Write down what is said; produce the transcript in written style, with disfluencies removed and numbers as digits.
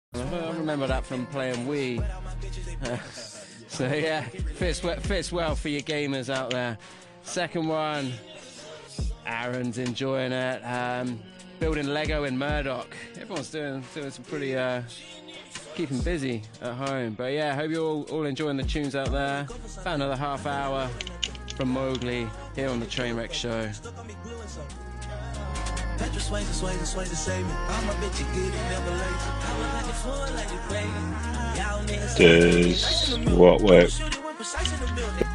I remember that from playing Wii. So yeah, fits well for you gamers out there. Second one, Aaron's enjoying it. Building Lego in Murdoch. Everyone's doing some pretty keeping busy at home. But yeah, hope you're all enjoying the tunes out there. About another half hour from Mowgli here on the Trainwreck Show. Does what work?